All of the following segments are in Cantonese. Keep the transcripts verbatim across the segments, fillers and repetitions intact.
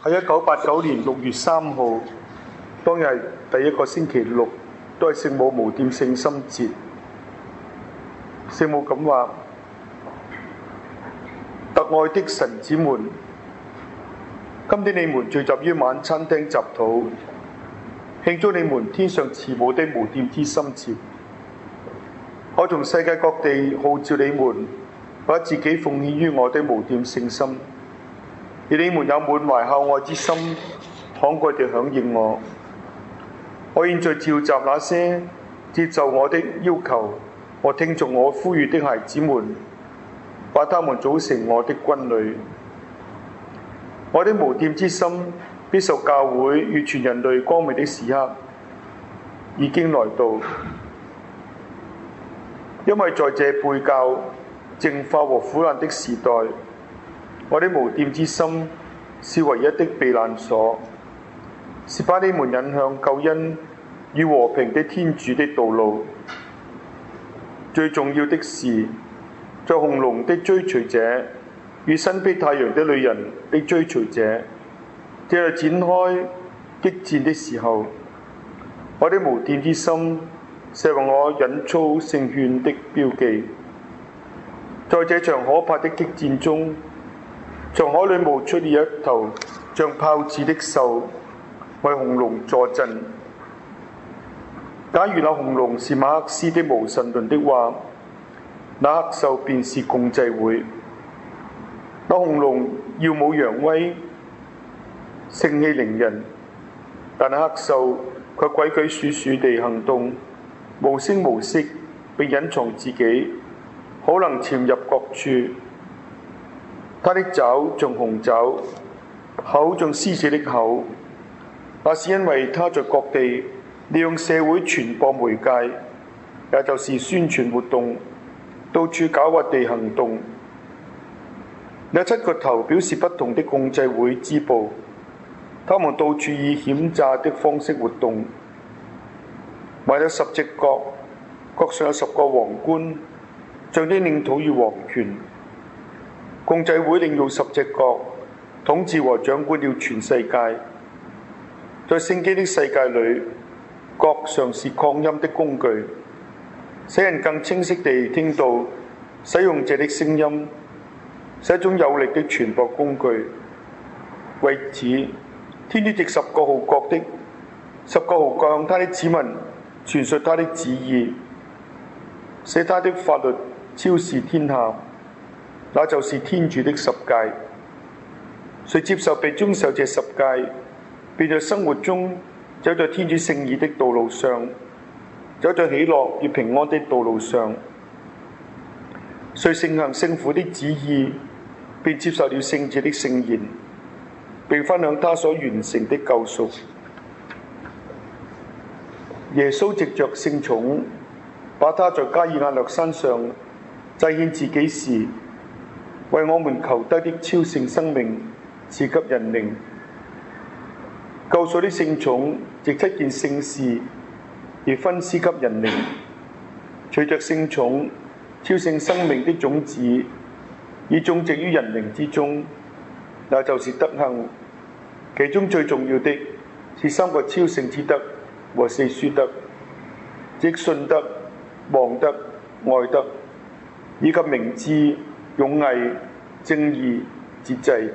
喺一九八九年六月三號，當日係第一個星期六，都係聖母無玷聖心節。聖母咁話：特愛的神子們，今天你們聚集於晚餐廳集禱，慶祝你們天上慈母的無玷之心節。我從世界各地號召你們，把自己奉獻於我的無玷聖心。而你們有滿懷孝愛之心，慷慨地響應我。我現在召集那些接受我的要求和聽從我呼籲的孩子們，把他們組成我的軍旅。我的無玷之心必受教會與全人類光明的時刻已經來到，因為在這背教、淨化和苦難的時代，我的無玷之心是唯一的避難所，是把你們引向救恩與和平的天主的道路。最重要的是，在紅龍的追隨者與身披太陽的女人的追隨者正在展開激戰的時候，我的無玷之心是為我引操聖勸的標記。在這場可怕的激戰中，從海裏冒出了一頭像豹子的獸，為紅龍坐鎮。假如那紅龍是馬克思的無神論的話，那黑獸便是共濟會。那紅龍耀武揚威，盛氣凌人，但那黑獸卻鬼鬼祟祟地行動，無聲無息並隱藏自己，可能潛入各處。他的爪像熊爪，口像獅子的口，那是因為他在各地利用社會傳播媒介，也就是宣傳活動，到處狡猾地行動。有七個頭表示不同的共濟會支部，他們到處以險詐的方式活動。還有十隻角，角上有十個皇冠，象徵領土與皇權。共濟會領用十隻角，統治和掌管了全世界。在聖經的世界裏，角常是擴音的工具，使人更清晰地聽到使用者的聲音，是一種有力的傳播工具。為此，天主藉十個號角的十個號角向他的子民傳述他的旨意，使他的法律超視天下。那就是天主的十誡。誰接受並遵守這十誡，便在生活中走在天主聖義的道路上，走在喜樂與平安的道路上。誰承行聖父的旨意，便接受了聖子的聖言，並分享他所完成的救贖。耶穌藉着聖寵，把他在加爾亞略山上祭獻自己時，為我們求得的超聖生命賜給人靈。救贖的聖寵藉七件聖事而分施給人靈。隨着聖寵，超聖生命的種子已種植於人靈之中，那就是德行。其中最重要的是三個超聖之德和四樞德，即信德、望德、愛德，以及明智、勇毅、正義、節制。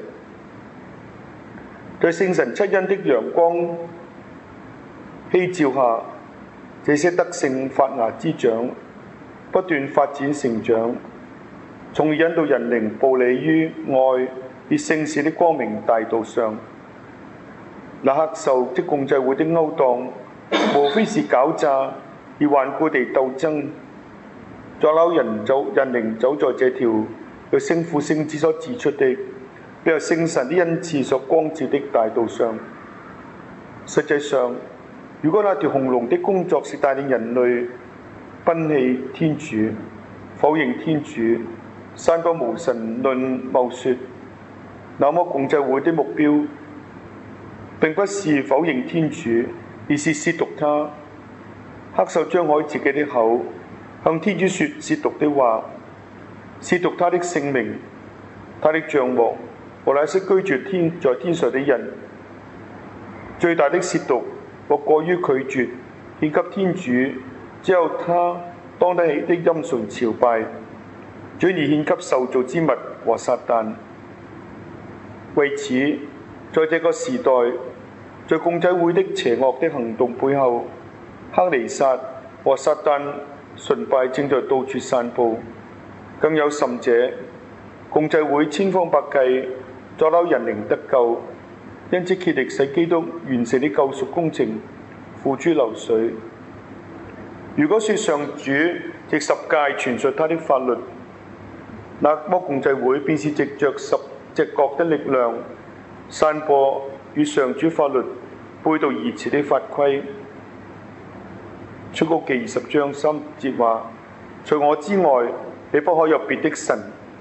在聖神七恩的陽光曦照下，這些德性發芽滋長，不斷發展成長，從而引導人靈步履於愛與聖事的光明大道上。那黑獸即共濟會的勾當，無非是狡詐而頑固地鬥爭，阻撓人走人靈走在這條由聖父聖子所指出的，並由聖神的恩賜所光照的大道上。實際上，如果那條紅龍的工作是帶領人類奔棄天主、否認天主、散播無神論謬說，那麼共濟會的目標並不是否認天主，而是褻瀆他。黑獸張開自己的口，向天主說褻瀆的話，褻瀆他的聖名、他的帳幕和那些居住天在天上的人。最大的褻瀆或過於拒絕獻給天主，只有他當得起的欽崇朝拜，轉而獻給受造之物和撒旦。為此，在這個時代，在共濟會的邪惡的行動背後，克尼撒和撒旦崇拜正在到處散佈。更有甚者，共濟會千方百計阻撓人靈得救，因此竭力使基督完成的救贖工程付諸流水。如果說上主藉十誡傳述他的法律，那麼共濟會便是藉着十隻角的力量，散播與上主法律背道而馳的法規。出谷記二十章三節話：除我之外，你不可有別的神。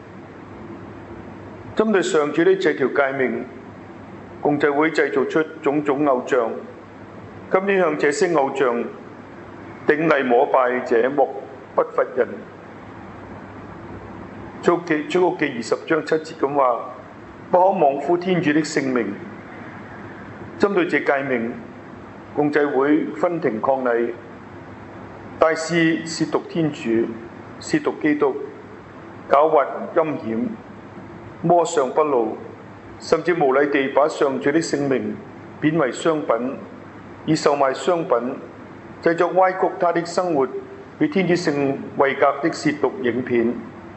針對上主的這條誡命，共濟會製造出種種偶像，今天向這些偶像頂禮膜拜者莫不乏人。出谷記二十章七節咁話：不可妄呼天主的聖名。針對這誡命，共濟會分庭抗禮，大肆褻瀆天主、褻瀆基督、狡猾陰險、魔上不露，甚至無禮地把上主的聖名貶為商品，以售賣商品，製作歪曲他的生活與天主聖位格的褻瀆影片。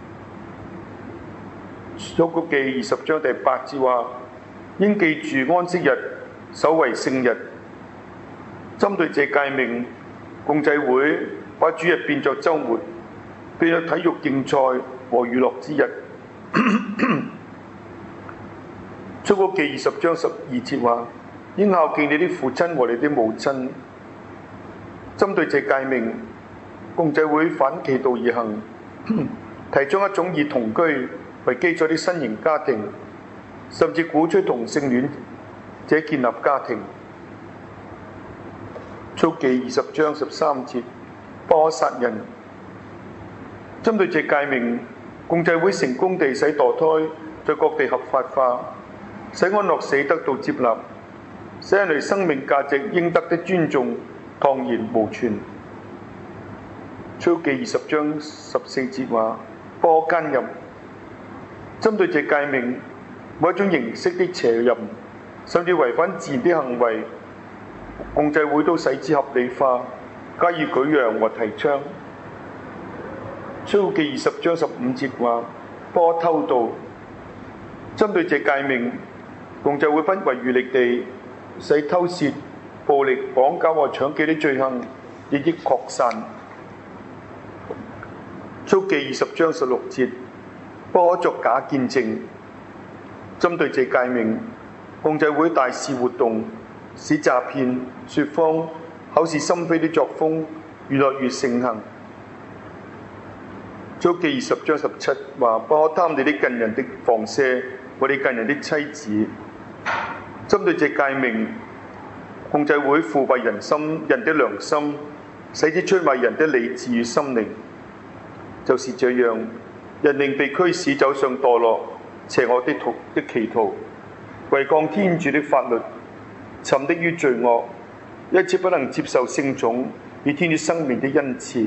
出谷記二十章第八節話：應記住安息日，守為聖日。針對這誡命，共濟會把主日變作週末，變作體育競賽和娛樂之日。出谷記二十章十二節話：應孝敬你的父親和你的母親。針對這誡命，共濟會反其道而行，提倡一種以同居為基礎的新型家庭，甚至鼓吹同性戀者建立家庭。出谷記二十章十三節：不可殺人。針對這誡命，共濟會成功地使墮胎在各地合法化，使安樂死得到接納，使人類生命價值應得的尊重蕩然無存。出谷記二十章十四節話：不可奸淫。針對這誡命，某一種形式的邪淫，甚至違反自然的行為，共濟會都使之合理化，加以舉揚和提倡。出谷記二十章十五節話：不可偷盜。針對這誡命，共濟會不遺餘力地使偷竊、暴力、綁架和搶劫的罪行日益擴散。出谷記二十章十六節：不可作假見證。針對這誡命，共濟會大肆活動，使詐騙、說謊、口是心非的作風越來越盛行。出谷記二十章十七話：不可貪你的近人的房舍和你近人的妻子。針對這誡命，共濟會腐敗人心、人的良心，使之出賣人的理智與心靈。就是這樣，人靈被驅使走上墮落、邪惡的途的歧途，違抗天主的法律，沉溺於罪惡，一切不能接受聖寵與天主生命的恩賜。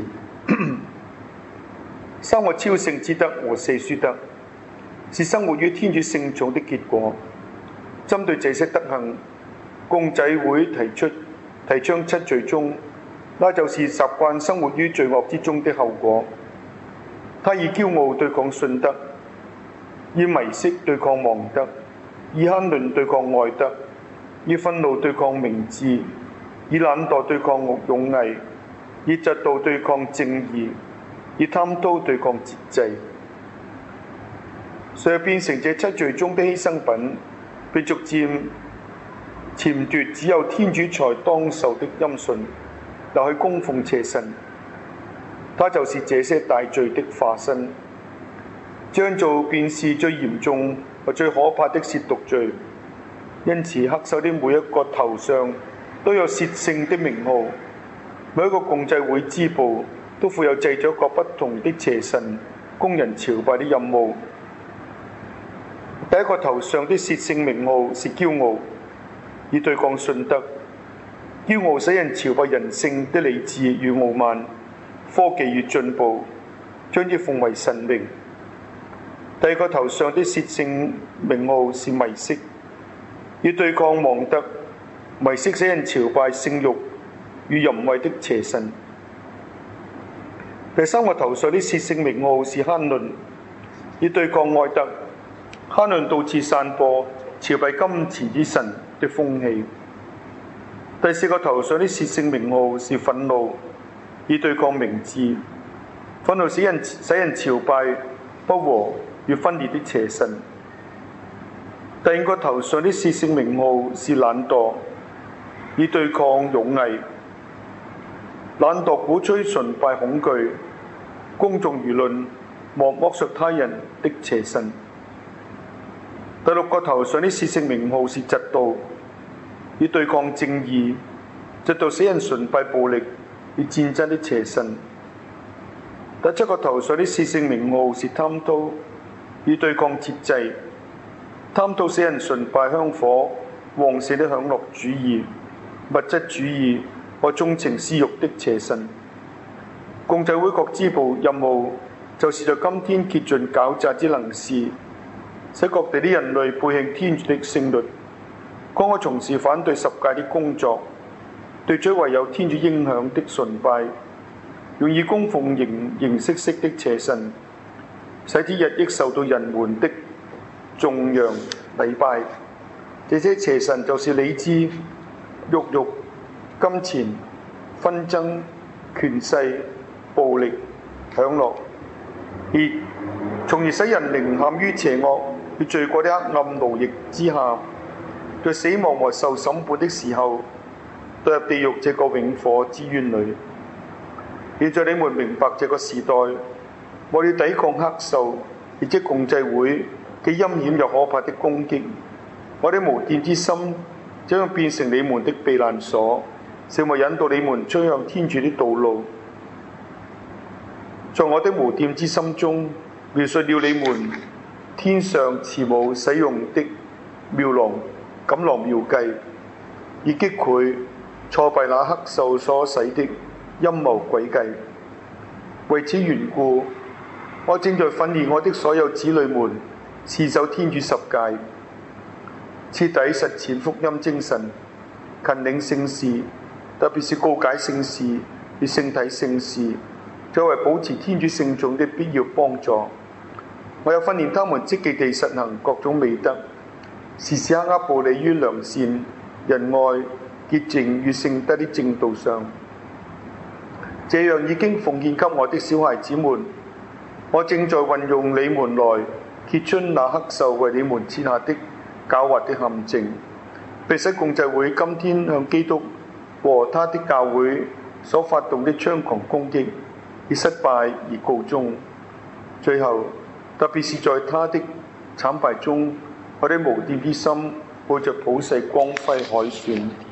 三個超性之德和四樞德，是生活於天主聖寵的結果。針對這些德行，共濟會提出提倡七罪宗，那就是習慣生活於罪惡之中的後果。他以驕傲對抗信德，以迷色對抗忘德，以慳吝對抗愛德，以憤怒對抗明智，以懶惰對抗勇毅，以嫉妒對抗正義，以貪饕對抗節制。遂變成這七罪宗的犧牲品，被逐漸僭奪只有天主才當受的欽信，拿去供奉邪神。他就是這些大罪的化身。這樣做便是最嚴重和最可怕的褻瀆罪。因此，黑手的每一個頭上都有褻聖的名號，每一個共濟會支部都負有製咗各不同的邪神供人朝拜的任務。 第一個頭上的薛聖名號是驕傲，以對抗信德。驕傲使人朝拜人性的理智與傲慢，科技與進步，將之奉為神明。第二個頭上的薛聖名號是迷色，以對抗望德。迷色使人朝拜性慾與淫穢的邪神。第三個頭上的薛聖名號是慳吝，以對抗愛德。慳吝到處散播朝拜金錢之神的風氣。第四個頭上的薛聖名號是憤怒，以對抗明智。憤怒使人使人朝拜不和與分裂的邪神。第五個頭上的薛聖名號是懶惰，以對抗勇毅。懶惰鼓吹崇拜恐懼，公眾輿論莫剝削他人的邪神。第六個頭上的薛聖名號是嫉妒，以對抗正義。嫉妒使人崇拜暴力與戰爭的邪神。第七個頭上的薛聖名號是貪圖，以對抗節制。貪圖使人崇拜香火旺盛的享樂主義、物質主義和縱情私慾的邪神。共濟會各支部任務就是在今天竭盡狡詐之能事，使各地的人類背棄天主的聖律，公開從事反對十誡的工作，對取唯有天主應許的崇拜，用以供奉形形色色的邪神，使之日益受到人們的頌揚禮拜。這些邪神就是理智、慾欲、金錢、紛爭、權勢、暴力、享樂，而從而使人靈陷於邪惡與罪過的黑暗奴役之下，在死亡和受審判的時候，墮入地獄這個永火之淵裏。現在你們明白這個時代，為了抵抗黑獸，亦即共濟會嘅陰險又可怕的攻擊，我哋無玷之心將要變成你們的避難所，成為引導你們趨向天主的道路。在我的無玷之心中，描述了你們天上慈母使用的妙囊錦囊妙計，以擊潰挫敗那黑獸所使的陰謀詭計。為此緣故，我正在訓練我的所有子女們持守天主十誡，徹底實踐福音精神，勤領聖事，特別是告解聖事與聖體聖事，作為保持天主聖眾的必要幫助。我有訓練他們積極地實行各種美德，時時刻刻步履於良善、仁愛、潔淨與聖德的正道上。這樣已經奉獻給我的小孩子們。我正在運用你們來揭穿那黑獸為你們設下的狡猾的陷阱，並使共濟會今天向基督和他的教會所發動的猖狂攻擊以失敗而告終。最後，特別是在他的慘敗中，我哋無玷之心抱着普世光輝凱旋。